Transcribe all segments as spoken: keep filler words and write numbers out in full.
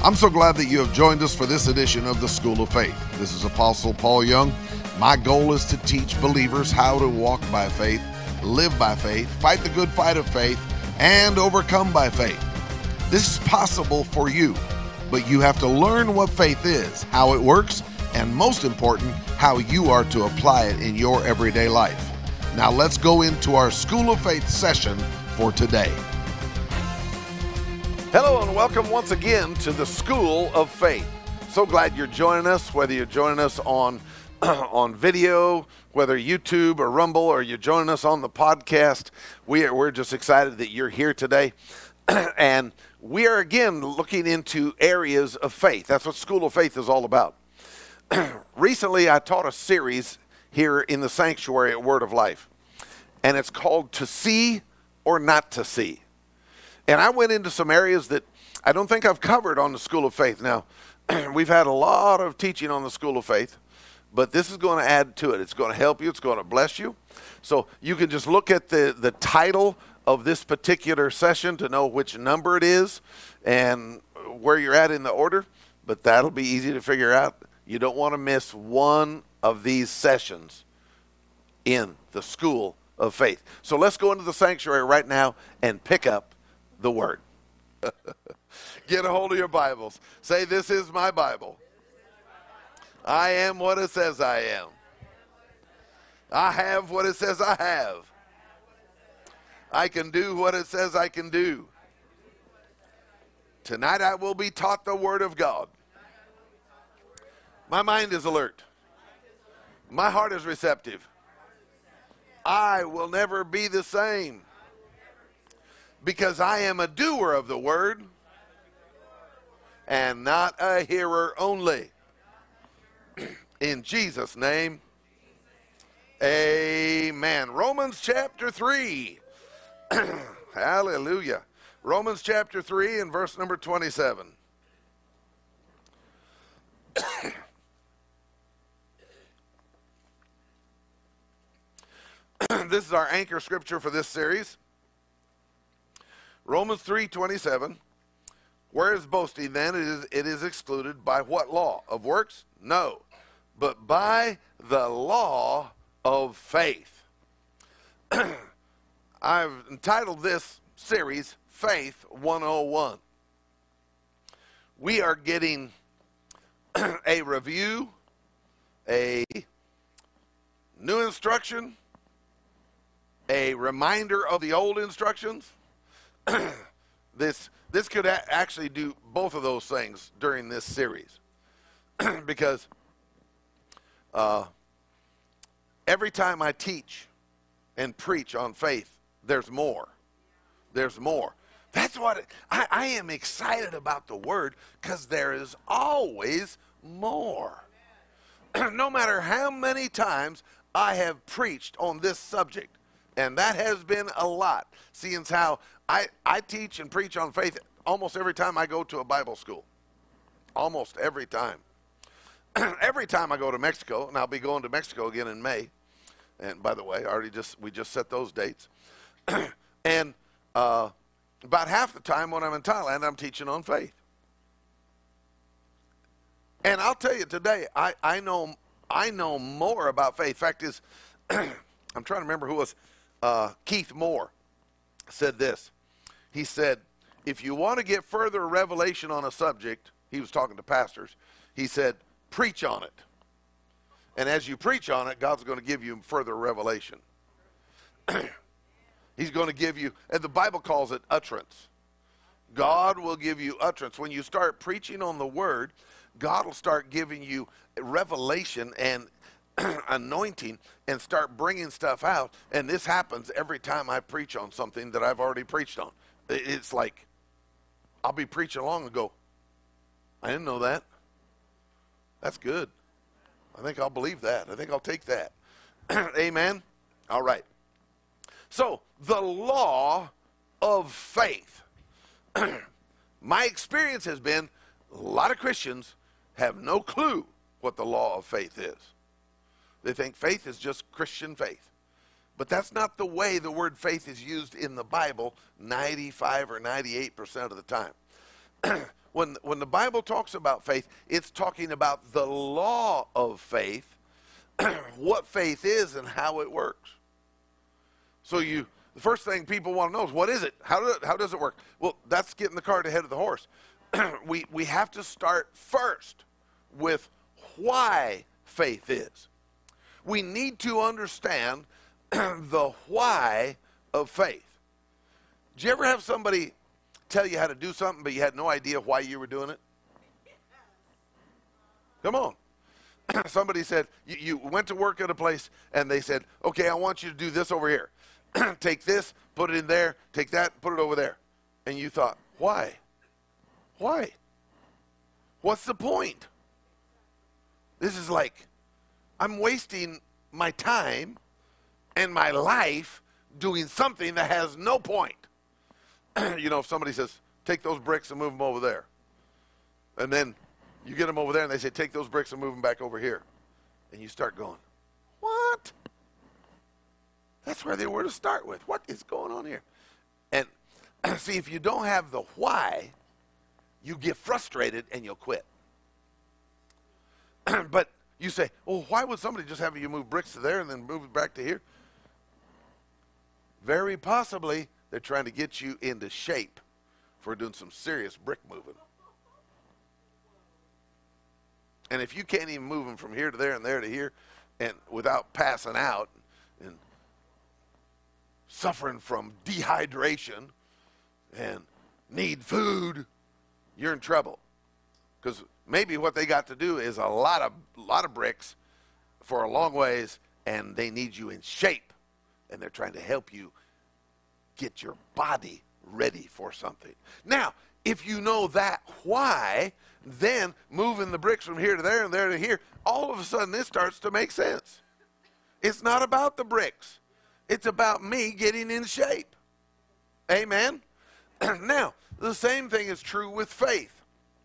I'm so glad that you have joined us for this edition of the School of Faith. This is Apostle Paul Young. My goal is to teach believers how to walk by faith, live by faith, fight the good fight of faith, and overcome by faith. This is possible for you, but you have to learn what faith is, how it works, and most important, how you are to apply it in your everyday life. Now let's go into our School of Faith session for today. Hello and welcome once again to the School of Faith. So glad you're joining us, whether you're joining us on on video, whether YouTube or Rumble, or you're joining us on the podcast. We are, we're just excited that you're here today. And we are again looking into areas of faith. That's what School of Faith is all about. Recently, I taught a series here in the sanctuary at Word of Life, and it's called To See or Not to See. And I went into some areas that I don't think I've covered on the School of Faith. Now, we've had a lot of teaching on the School of Faith, but this is going to add to it. It's going to help you. It's going to bless you. So you can just look at the, the title of this particular session to know which number it is and where you're at in the order, but that'll be easy to figure out. You don't want to miss one of these sessions in the School of Faith. So let's go into the sanctuary right now and pick up the Word. Get a hold of your Bibles. Say, this is my Bible. I am what it says I am. I have what it says I have. I can do what it says I can do. Tonight I will be taught the Word of God. My mind is alert. My heart is receptive. I will never be the same, because I am a doer of the Word and not a hearer only. In Jesus' name, amen. Romans chapter three. Hallelujah. Romans chapter three and verse number twenty-seven. This is our anchor scripture for this series. Romans three twenty-seven. Where is boasting then? It is, it is excluded by what law? Of works? No. But by the law of faith. I've entitled this series, Faith one oh one. We are getting a review, a new instruction, a reminder of the old instructions. this this could a- actually do both of those things during this series. Because uh, every time I teach and preach on faith, there's more. There's more. That's what it, I, I am excited about the Word, because there is always more. No matter how many times I have preached on this subject, and that has been a lot, seeing how I, I teach and preach on faith almost every time I go to a Bible school. Almost every time. Every time I go to Mexico, and I'll be going to Mexico again in May. And by the way, I already just we just set those dates. And uh, about half the time when I'm in Thailand, I'm teaching on faith. And I'll tell you today, I, I know I know more about faith. Fact is, I'm trying to remember who was uh, Keith Moore said this. He said, if you want to get further revelation on a subject, he was talking to pastors, he said, preach on it. And as you preach on it, God's going to give you further revelation. He's going to give you, and the Bible calls it utterance. God will give you utterance. When you start preaching on the Word, God will start giving you revelation and anointing and start bringing stuff out. And this happens every time I preach on something that I've already preached on. It's like I'll be preaching along and go, I didn't know that. That's good. I think I'll believe that. I think I'll take that. Amen. All right. So the law of faith. My experience has been a lot of Christians have no clue what the law of faith is. They think faith is just Christian faith. But that's not the way the word faith is used in the Bible ninety-five or ninety-eight percent of the time. when, when the Bible talks about faith, it's talking about the law of faith, what faith is and how it works. So you, the first thing people want to know is, what is it? How, do it, how does it work? Well, that's getting the cart ahead of the horse. we, we have to start first with why faith is. We need to understand the why of faith. Did you ever have somebody tell you how to do something, but you had no idea why you were doing it? Come on. Somebody said, you, you went to work at a place, and they said, okay, I want you to do this over here. Take this, put it in there, take that, put it over there. And you thought, why? Why? What's the point? This is like, I'm wasting my time and my life doing something that has no point. You know, if somebody says, take those bricks and move them over there. And then you get them over there and they say, take those bricks and move them back over here. And you start going, what? That's where they were to start with. What is going on here? And see, if you don't have the why, you get frustrated and you'll quit. But you say, well, why would somebody just have you move bricks to there and then move it back to here? Very possibly, they're trying to get you into shape for doing some serious brick moving. And if you can't even move them from here to there and there to here, and without passing out and suffering from dehydration and need food, you're in trouble. Because maybe what they got to do is a lot of lot of bricks for a long ways, and they need you in shape, and they're trying to help you get your body ready for something. Now, if you know that why, then moving the bricks from here to there and there to here, all of a sudden this starts to make sense. It's not about the bricks. It's about me getting in shape. Amen? Now, the same thing is true with faith.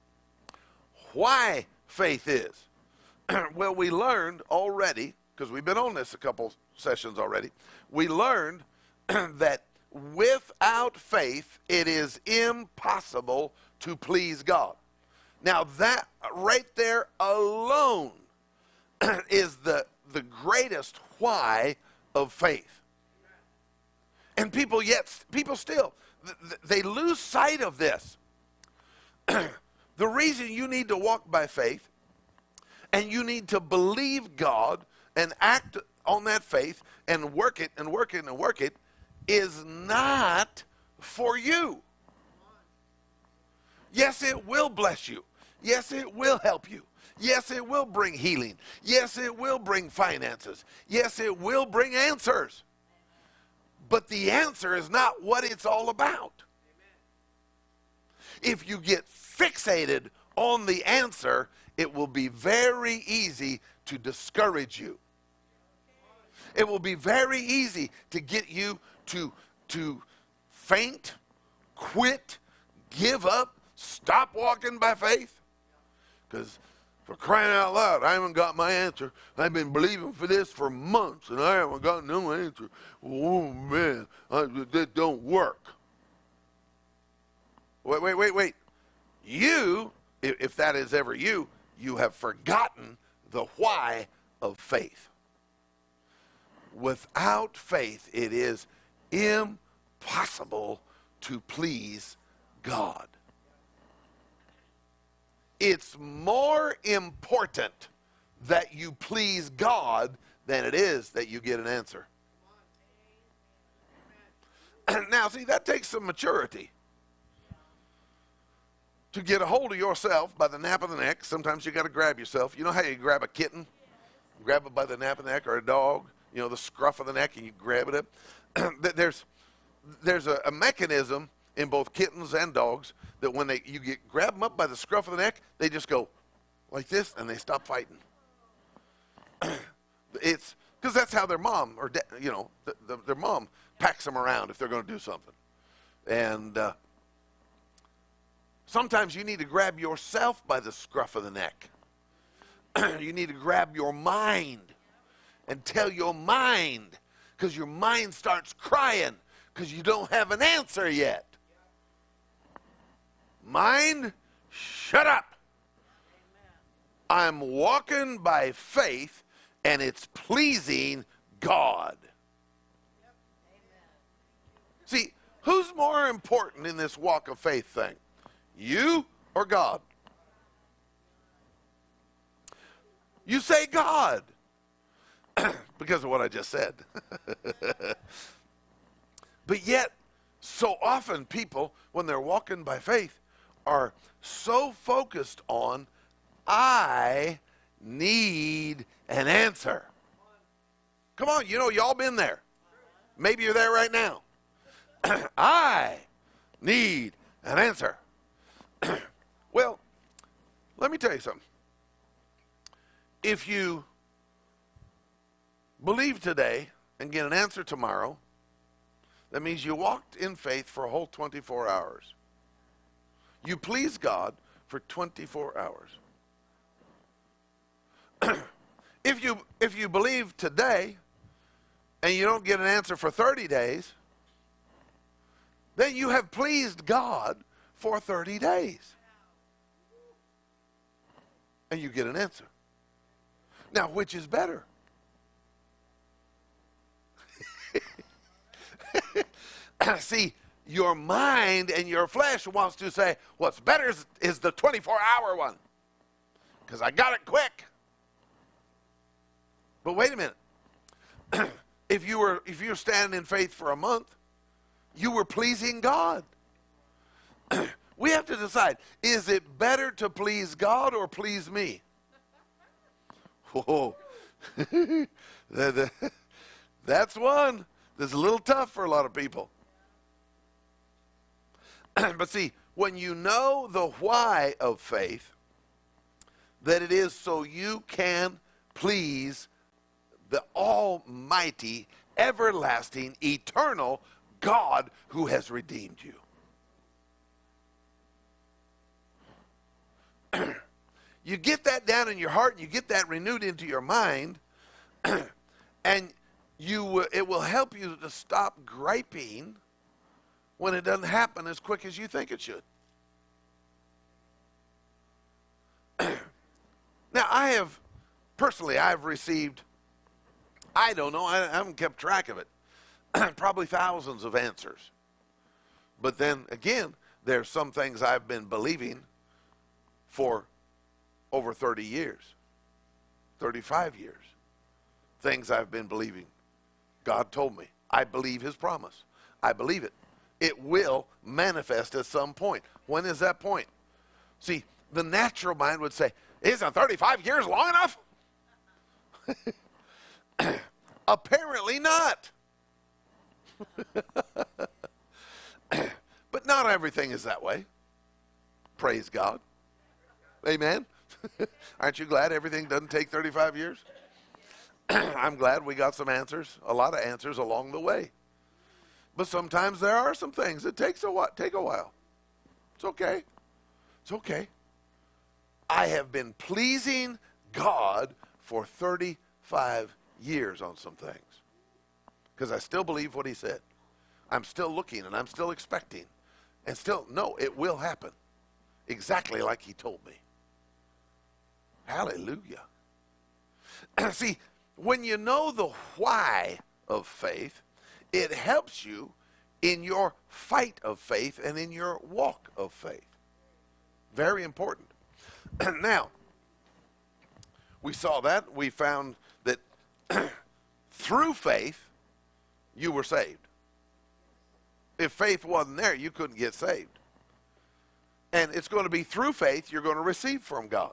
Why faith is? Well, we learned already, because we've been on this a couple sessions already, we learned that without faith, it is impossible to please God. Now, that right there alone is the, the greatest why of faith. And people yet, people still, they lose sight of this. The reason you need to walk by faith and you need to believe God and act on that faith and work it and work it and work it is not for you. Yes, it will bless you. Yes, it will help you. Yes, it will bring healing. Yes, it will bring finances. Yes, it will bring answers. But the answer is not what it's all about. If you get fixated on the answer, it will be very easy to discourage you. It will be very easy to get you to, to faint, quit, give up, stop walking by faith. Because for crying out loud, I haven't got my answer. I've been believing for this for months, and I haven't got no answer. Oh, man, I, that don't work. Wait, wait, wait, wait. You, if that is ever you, you have forgotten the why of faith. Without faith, it is impossible to please God. It's more important that you please God than it is that you get an answer. Now, see, that takes some maturity. To get a hold of yourself by the nape of the neck, sometimes you got to grab yourself. You know how you grab a kitten? Grab it by the nape of the neck, or a dog, you know, the scruff of the neck, and you grab it up. There's, there's a, a mechanism in both kittens and dogs that when they you get grab them up by the scruff of the neck, they just go like this, and they stop fighting. It's because that's how their mom, or you know, the, the, their mom packs them around if they're going to do something. And uh, sometimes you need to grab yourself by the scruff of the neck. You need to grab your mind and tell your mind, because your mind starts crying because you don't have an answer yet. Mind, shut up. I'm walking by faith, and it's pleasing God. See, who's more important in this walk of faith thing? You or God? You say God because of what I just said. But yet, so often people, when they're walking by faith, are so focused on, I need an answer. Come on, you know, y'all been there. Maybe you're there right now. I need an answer. Well, let me tell you something. If you believe today and get an answer tomorrow, that means you walked in faith for a whole twenty-four hours. You please God for twenty-four hours. If you if you believe today and you don't get an answer for thirty days, then you have pleased God for thirty days. And you get an answer. Now, which is better? See, your mind and your flesh wants to say, what's better is, is the twenty-four hour one, because I got it quick. But wait a minute. if you were if you're standing in faith for a month, you were pleasing God. We have to decide, is it better to please God or please me? Whoa. That's one that's a little tough for a lot of people. But see, when you know the why of faith, that it is so you can please the almighty, everlasting, eternal God who has redeemed you. You get that down in your heart, and you get that renewed into your mind, and you it will help you to stop griping when it doesn't happen as quick as you think it should. Now, I have, personally, I've received, I don't know, I, I haven't kept track of it, probably thousands of answers. But then, again, there's some things I've been believing for over thirty years, thirty-five years. Things I've been believing. God told me. I believe his promise. I believe it. It will manifest at some point. When is that point? See, the natural mind would say, isn't thirty-five years long enough? Apparently not. But not everything is that way. Praise God. Amen. Aren't you glad everything doesn't take thirty-five years? I'm glad we got some answers, a lot of answers along the way. But sometimes there are some things that takes a while, take a while. It's okay. It's okay. I have been pleasing God for thirty-five years on some things because I still believe what he said. I'm still looking and I'm still expecting. And still, no, it will happen exactly like he told me. Hallelujah. See, when you know the why of faith, it helps you in your fight of faith and in your walk of faith. Very important. Now, we saw that. We found that through faith, you were saved. If faith wasn't there, you couldn't get saved. And it's going to be through faith you're going to receive from God.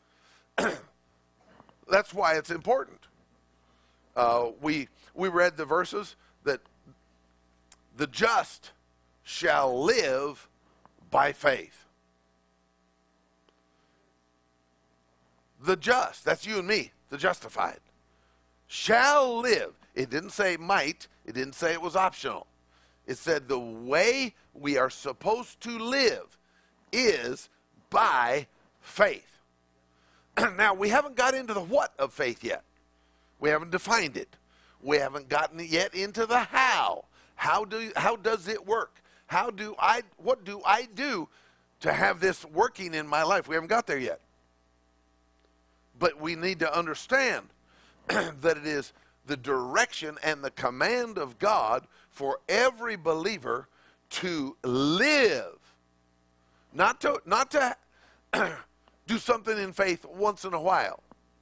That's why it's important. Uh, we we read the verses that the just shall live by faith. The just, that's you and me, the justified, shall live. It didn't say might. It didn't say it was optional. It said the way we are supposed to live is by faith. Now, we haven't got into the what of faith yet. We haven't defined it. We haven't gotten yet into the how. How do how does it work? How do I what do I do to have this working in my life. We haven't got there yet. But we need to understand that it is the direction and the command of God for every believer to live. Not to, not to do something in faith once in a while.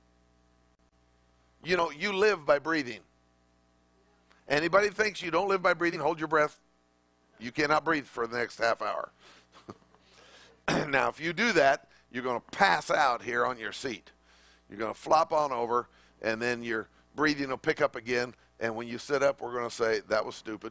You know, you live by breathing. Anybody thinks you don't live by breathing, hold your breath. You cannot breathe for the next half hour. Now, if you do that, you're going to pass out here on your seat. You're going to flop on over, and then your breathing will pick up again. And when you sit up, we're going to say, that was stupid.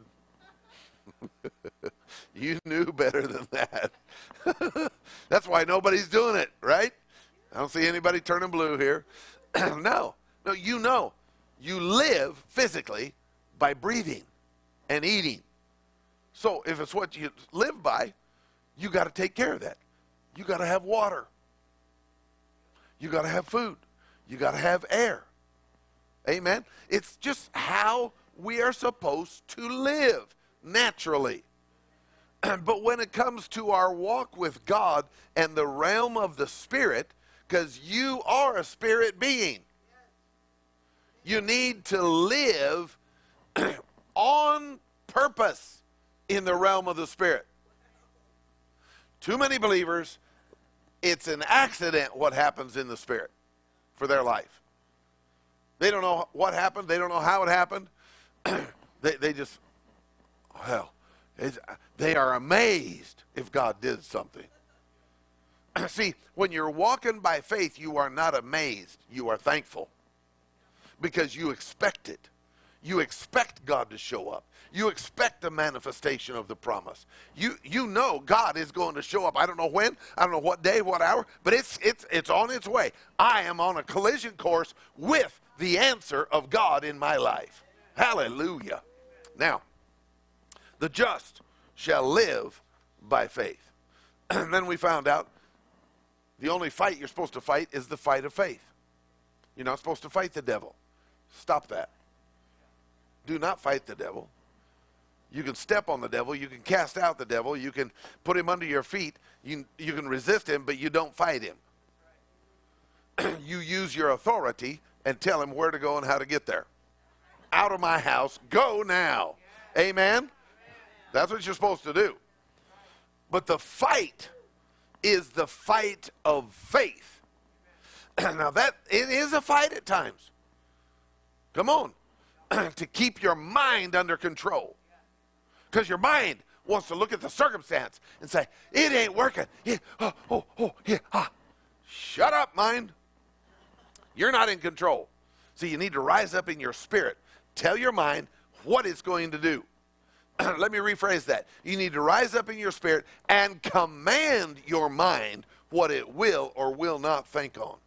You knew better than that. That's why nobody's doing it, right? I don't see anybody turning blue here. No, no, you know. You live physically by breathing and eating. So if it's what you live by, you got to take care of that. You got to have water. You got to have food. You got to have air. Amen? It's just how we are supposed to live naturally. But when it comes to our walk with God and the realm of the Spirit, because you are a spirit being, you need to live on purpose in the realm of the Spirit. Too many believers, it's an accident what happens in the Spirit for their life. They don't know what happened. They don't know how it happened. they, they just, well, it's, they are amazed if God did something. See, when you're walking by faith, you are not amazed. You are thankful because you expect it. You expect God to show up. You expect the manifestation of the promise. You you know God is going to show up. I don't know when, I don't know what day, what hour, but it's it's it's on its way. I am on a collision course with the answer of God in my life. Hallelujah. Now, the just shall live by faith. And then we found out the only fight you're supposed to fight is the fight of faith. You're not supposed to fight the devil. Stop that. Do not fight the devil. You can step on the devil. You can cast out the devil. You can put him under your feet. You, you can resist him, but you don't fight him. You use your authority and tell him where to go and how to get there. Out of my house. Go now. Amen? That's what you're supposed to do. But the fight is the fight of faith. Now that, it is a fight at times. Come on. To keep your mind under control. Because your mind wants to look at the circumstance and say, it ain't working. Yeah, oh, oh, oh, yeah, ah. Shut up, mind. You're not in control. So you need to rise up in your spirit. Tell your mind what it's going to do. Let me rephrase that. You need to rise up in your spirit and command your mind what it will or will not think on.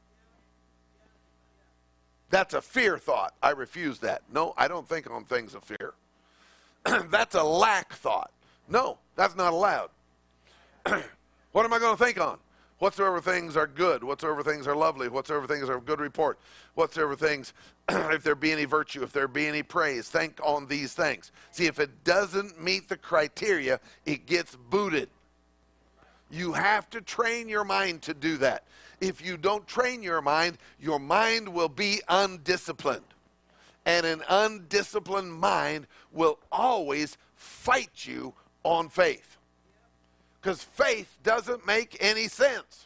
That's a fear thought. I refuse that. No, I don't think on things of fear. That's a lack thought. No, that's not allowed. What am I going to think on? Whatsoever things are good, whatsoever things are lovely, whatsoever things are of good report, whatsoever things, if there be any virtue, if there be any praise, think on these things. See, if it doesn't meet the criteria, it gets booted. You have to train your mind to do that. If you don't train your mind, your mind will be undisciplined. And an undisciplined mind will always fight you on faith. Because faith doesn't make any sense.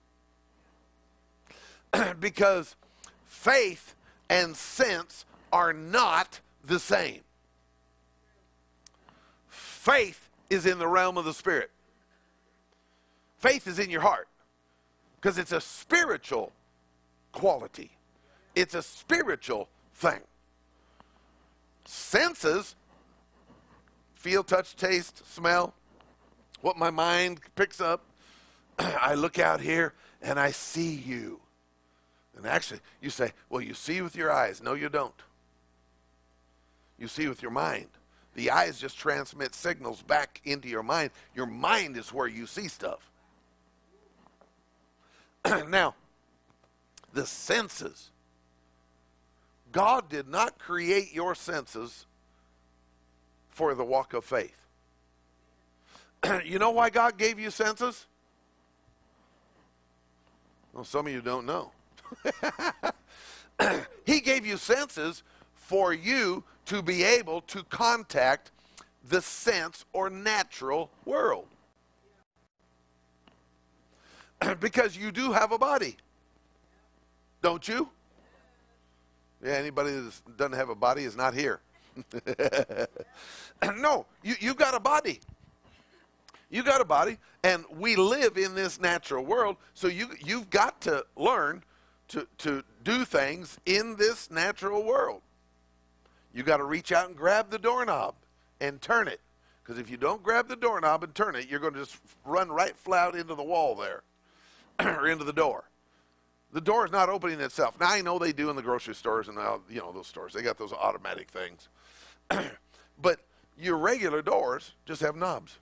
Because faith and sense are not the same. Faith is in the realm of the Spirit. Faith is in your heart. Because it's a spiritual quality. It's a spiritual thing. Senses, feel, touch, taste, smell, what my mind picks up. I look out here and I see you. And actually, you say, well, you see with your eyes. No, you don't. You see with your mind. The eyes just transmit signals back into your mind. Your mind is where you see stuff. Now, the senses. God did not create your senses for the walk of faith. You know why God gave you senses? Well, some of you don't know. He gave you senses for you to be able to contact the sense or natural world. Because you do have a body. Don't you? Yeah, anybody that doesn't have a body is not here. No, you, you've got a body. You got a body, and we live in this natural world, so you, you've got to learn to, to do things in this natural world. You got to reach out and grab the doorknob and turn it. Because if you don't grab the doorknob and turn it, you're going to just run right flat into the wall there, or into the door. The door is not opening itself. Now, I know they do in the grocery stores and all, you know, those stores. They got those automatic things. But your regular doors just have knobs.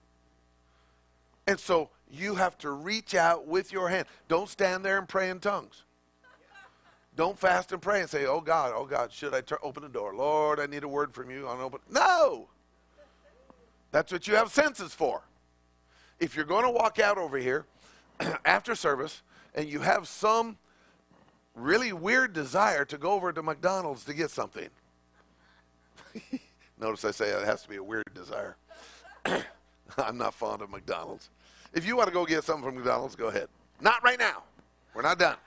And so you have to reach out with your hand. Don't stand there and pray in tongues. Don't fast and pray and say, oh, God, oh, God, should I tur- open the door? Lord, I need a word from you. I'll open. No. That's what you have senses for. If you're going to walk out over here after service and you have some really weird desire to go over to McDonald's to get something. Notice I say it has to be a weird desire. I'm not fond of McDonald's. If you want to go get something from McDonald's, go ahead. Not right now. We're not done.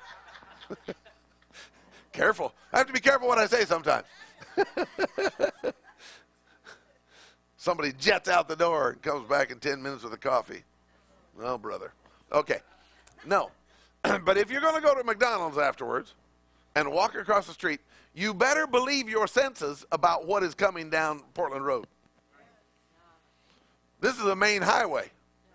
Careful. I have to be careful what I say sometimes. Somebody jets out the door and comes back in ten minutes with a coffee. Oh, brother. Okay. No. But if you're going to go to McDonald's afterwards and walk across the street, you better believe your senses about what is coming down Portland Road. This is a main highway.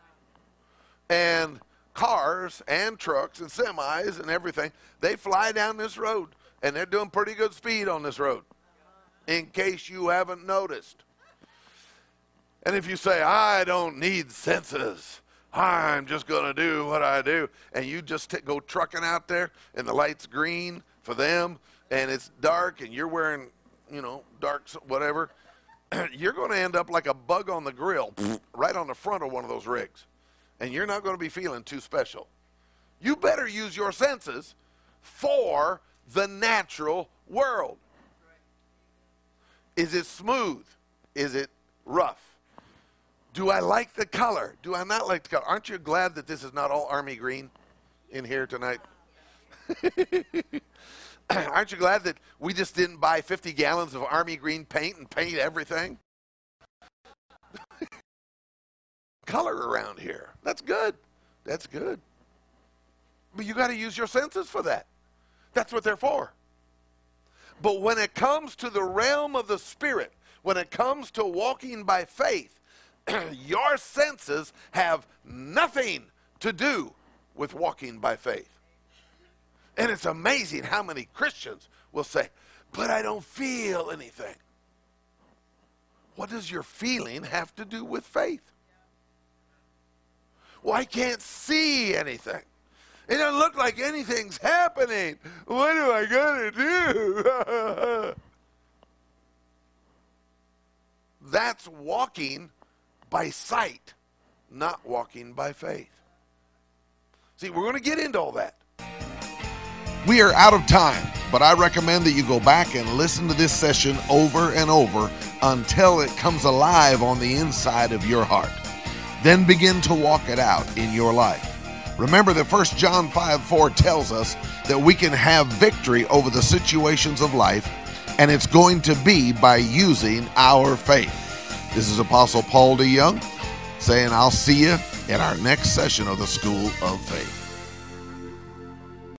And cars and trucks and semis and everything, they fly down this road. And they're doing pretty good speed on this road, in case you haven't noticed. And if you say, I don't need senses, I'm just going to do what I do, and you just t- go trucking out there, and the light's green for them, and it's dark, and you're wearing, you know, dark whatever, you're going to end up like a bug on the grill, right on the front of one of those rigs. And you're not going to be feeling too special. You better use your senses for the natural world. Is it smooth? Is it rough? Do I like the color? Do I not like the color? Aren't you glad that this is not all army green in here tonight? Aren't you glad that we just didn't buy fifty gallons of army green paint and paint everything? Color around here. That's good. That's good. But you got to use your senses for that. That's what they're for. But when it comes to the realm of the Spirit, when it comes to walking by faith, your senses have nothing to do with walking by faith. And it's amazing how many Christians will say, but I don't feel anything. What does your feeling have to do with faith? Well, I can't see anything. It doesn't look like anything's happening. What am I going to do? That's walking by sight, not walking by faith. See, we're going to get into all that. We are out of time, but I recommend that you go back and listen to this session over and over until it comes alive on the inside of your heart. Then begin to walk it out in your life. Remember that First John five four tells us that we can have victory over the situations of life, and it's going to be by using our faith. This is Apostle Paul DeYoung saying I'll see you in our next session of the School of Faith.